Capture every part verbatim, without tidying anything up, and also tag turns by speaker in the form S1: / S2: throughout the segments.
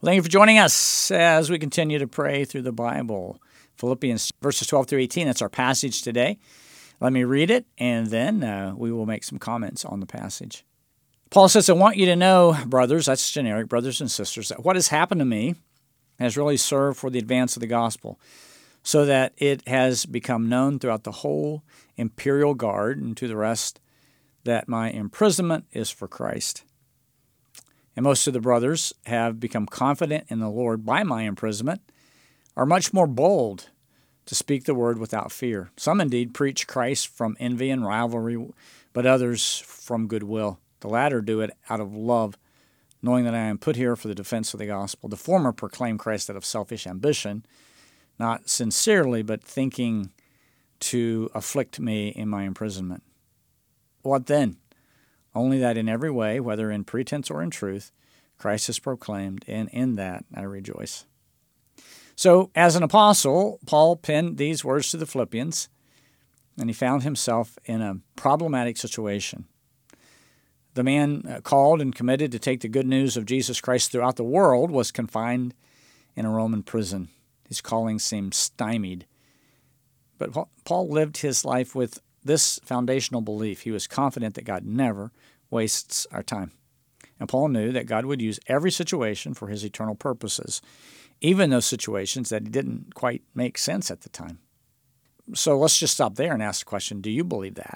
S1: Well, thank you for joining us as we continue to pray through the Bible. Philippians verses twelve through eighteen, that's our passage today. Let me read it, and then uh, we will make some comments on the passage. Paul says, I want you to know, brothers, that's generic, brothers and sisters, that what has happened to me has really served for the advance of the gospel, so that it has become known throughout the whole imperial guard and to the rest that my imprisonment is for Christ. And most of the brothers have become confident in the Lord by my imprisonment, are much more bold to speak the word without fear. Some indeed preach Christ from envy and rivalry, but others from goodwill. The latter do it out of love, knowing that I am put here for the defense of the gospel. The former proclaim Christ out of selfish ambition, not sincerely, but thinking to afflict me in my imprisonment. What then? Only that in every way, whether in pretense or in truth, Christ is proclaimed, and in that I rejoice. So, as an apostle, Paul penned these words to the Philippians, and he found himself in a problematic situation. The man called and committed to take the good news of Jesus Christ throughout the world was confined in a Roman prison. His calling seemed stymied. But Paul lived his life with this foundational belief. He was confident that God never wastes our time. And Paul knew that God would use every situation for his eternal purposes, even those situations that didn't quite make sense at the time. So let's just stop there and ask the question, do you believe that?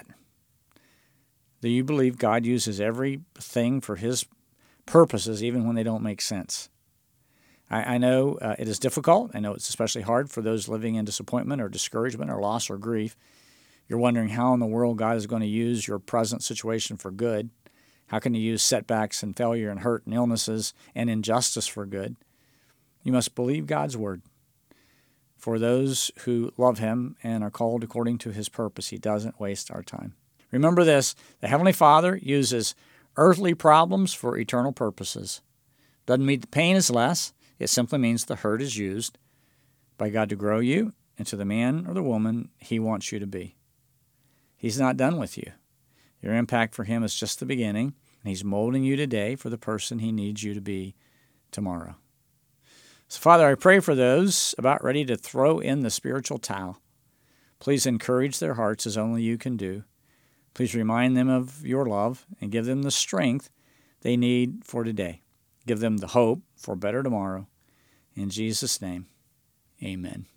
S1: Do you believe God uses everything for his purposes, even when they don't make sense? I, I know uh, it is difficult. I know it's especially hard for those living in disappointment or discouragement or loss or grief. You're wondering how in the world God is going to use your present situation for good. How can he use setbacks and failure and hurt and illnesses and injustice for good? You must believe God's word. For those who love him and are called according to his purpose, he doesn't waste our time. Remember this, the Heavenly Father uses earthly problems for eternal purposes. Doesn't mean the pain is less. It simply means the hurt is used by God to grow you into the man or the woman he wants you to be. He's not done with you. Your impact for him is just the beginning, and he's molding you today for the person he needs you to be tomorrow. So, Father, I pray for those about ready to throw in the spiritual towel. Please encourage their hearts as only you can do. Please remind them of your love and give them the strength they need for today. Give them the hope for better tomorrow. In Jesus' name, amen.